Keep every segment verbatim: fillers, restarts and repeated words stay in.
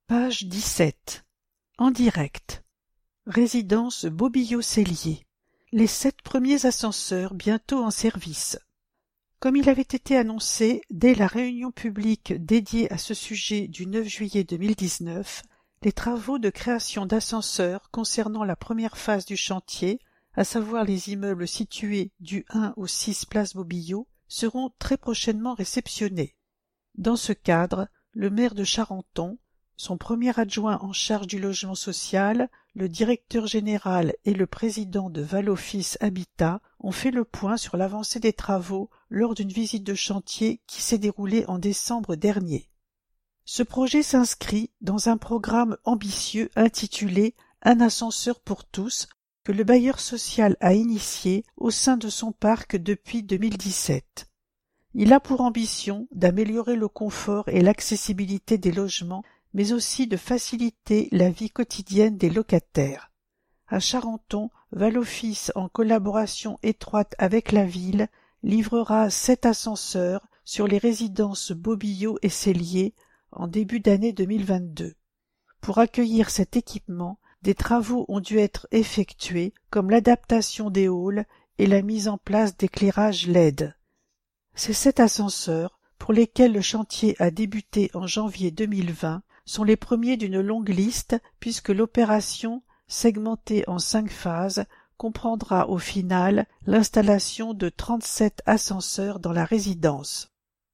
Page dix-sept. En direct. Résidence Bobillot-Cellier. Les sept premiers ascenseurs bientôt en service. Comme il avait été annoncé dès la réunion publique dédiée à ce sujet du neuf juillet deux mille dix-neuf, les travaux de création d'ascenseurs concernant la première phase du chantier, à savoir les immeubles situés du un au six place Bobillot, seront très prochainement réceptionnés. Dans ce cadre, le maire de Charenton, son premier adjoint en charge du logement social, le directeur général et le président de Val-Office Habitat ont fait le point sur l'avancée des travaux lors d'une visite de chantier qui s'est déroulée en décembre dernier. Ce projet s'inscrit dans un programme ambitieux intitulé « Un ascenseur pour tous » que le bailleur social a initié au sein de son parc depuis deux mille dix-sept. Il a pour ambition d'améliorer le confort et l'accessibilité des logements, mais aussi de faciliter la vie quotidienne des locataires. À Charenton, Val-Office, en collaboration étroite avec la ville, livrera sept ascenseurs sur les résidences Bobillot et Cellier en début d'année deux mille vingt-deux. Pour accueillir cet équipement, des travaux ont dû être effectués, comme l'adaptation des halls et la mise en place d'éclairage L E D. Ces sept ascenseurs, pour lesquels le chantier a débuté en janvier deux mille vingt, sont les premiers d'une longue liste puisque l'opération, segmentée en cinq phases, comprendra au final l'installation de trente-sept ascenseurs dans la résidence.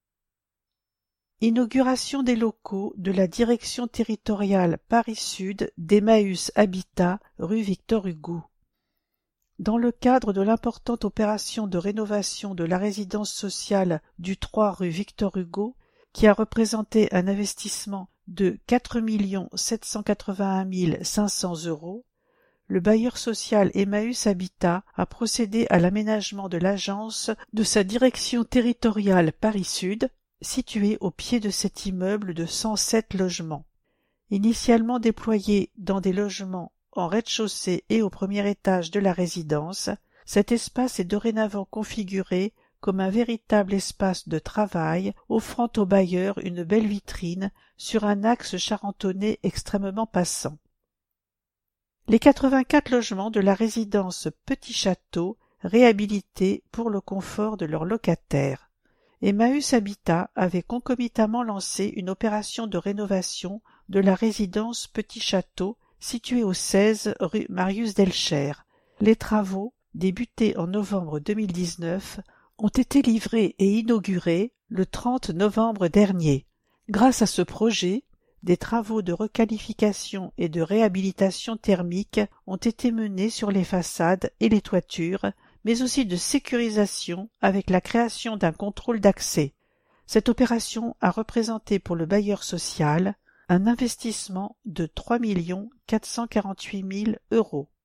Inauguration des locaux de la direction territoriale Paris-Sud d'Emmaüs Habitat, rue Victor Hugo. Dans le cadre de l'importante opération de rénovation de la résidence sociale du trois rue Victor Hugo, qui a représenté un investissement de quatre millions sept cent quatre-vingt-un mille cinq cents euros, le bailleur social Emmaüs Habitat a procédé à l'aménagement de l'agence de sa direction territoriale Paris-Sud, située au pied de cet immeuble de cent sept logements. Initialement déployé dans des logements en rez-de-chaussée et au premier étage de la résidence, cet espace est dorénavant configuré comme un véritable espace de travail offrant aux bailleurs une belle vitrine sur un axe charentonais extrêmement passant. Les quatre-vingt-quatre logements de la résidence Petit Château réhabilités pour le confort de leurs locataires. Emmaüs Habitat avait concomitamment lancé une opération de rénovation de la résidence Petit Château située au seize rue Marius Delcher. Les travaux, débutés en novembre deux mille dix-neuf, ont été livrés et inaugurés le trente novembre dernier. Grâce à ce projet, des travaux de requalification et de réhabilitation thermique ont été menés sur les façades et les toitures, mais aussi de sécurisation avec la création d'un contrôle d'accès. Cette opération a représenté pour le bailleur social un investissement de trois millions quatre cent quarante-huit mille euros.